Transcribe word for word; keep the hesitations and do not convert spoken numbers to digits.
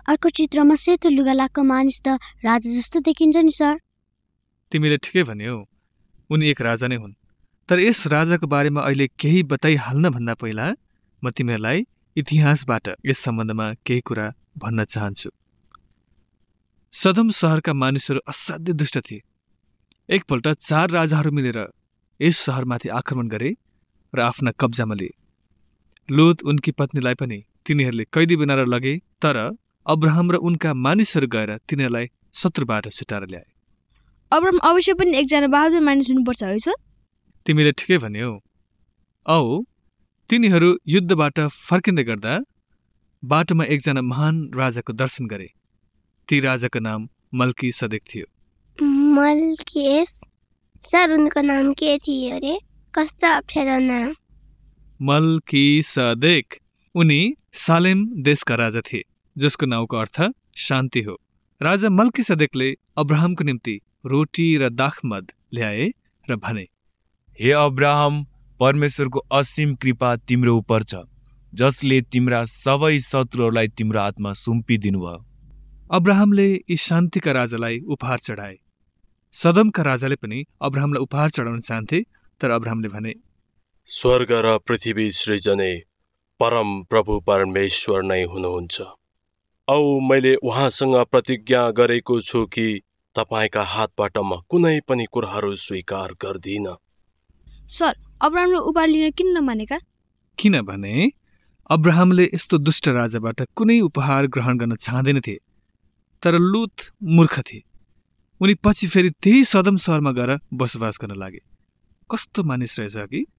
अर्को चित्रमा सेतो लुगा लाएको मानिस त राजा जस्तो देखिन्छ नि सर। तिमीले ठिकै भन्यौ, उनी एक राजा नै हुन्। तर यस राजाको बारेमा अहिले केही बताइहाल्न भन्दा पहिला म तिमीहरूलाई इतिहासबाट यस सम्बन्धमा केही कुरा भन्न चाहन्छु। सदम सहरका मानिसहरू असाध्य दुष्ट थिए। एकपल्ट चार राजाहरू मिलेर यस सहरमाथि आक्रमण गरे र आफ्ना कब्जामा लिए। लुत उनकी पत्नीलाई पनि तिनीहरूले कैदी बनाएर लगे, तर अब्राहम र उनका मानिसहरू गएर तिनीहरूलाई शत्रुबाट छुटाएर ल्याए। अब्राहम अवश्य पनि एकजना बहादुर मानिस हुनुपर्छ है सर? तिमीले ठिकै भन्यौ। औ तिनीहरू युद्धबाट फर्किँदै गर्दा बाटोमा एकजना महान राजाको दर्शन गरे। ती राजाको नाम मल्कीसदेक थियो। मल्किस सर, उनको नाम के थियो रे? कस्तो अप्ठ्यारो नाम। मल्कीसदेक उनी सालेम देशका राजा थिए, जसको नाउँको अर्थ शान्ति हो। राजा मल्कीसदेकले अब्राहमको निम्ति रोटी र दाखमद ल्याए र भने, हे अब्राहम, परमेश्वरको असीम कृपा तिम्रो उपर छ, जसले तिम्रा सबै शत्रुहरूलाई तिम्रो हातमा सुम्पिदिनु भयो। अब्राहमले यी शान्तिका राजालाई उपहार चढाए। सदमका राजाले पनि अब्राहमलाई उपहार चढाउन चाहन्थे, तर अब्राहमले भने, स्वर्ग र पृथ्वी सृजने परम प्रभु परमेश्वर नै हुनुहुन्छ। औ मैले उहाँसँग प्रतिज्ञा गरेको छु कि तपाईँका हातबाट म कुनै पनि कुराहरू स्वीकार गर्दिन। सर, अब्राहमले उपहार लिन किन नमानेका? किनभने अब्राहमले यस्तो दुष्ट राजाबाट कुनै उपहार ग्रहण गर्न चाहँदैनथे। तर लुत मूर्ख थिए। उनी पछि फेरि त्यही सदम सहरमा गएर बसोबास गर्न लागे। कस्तो मानिस रहेछ कि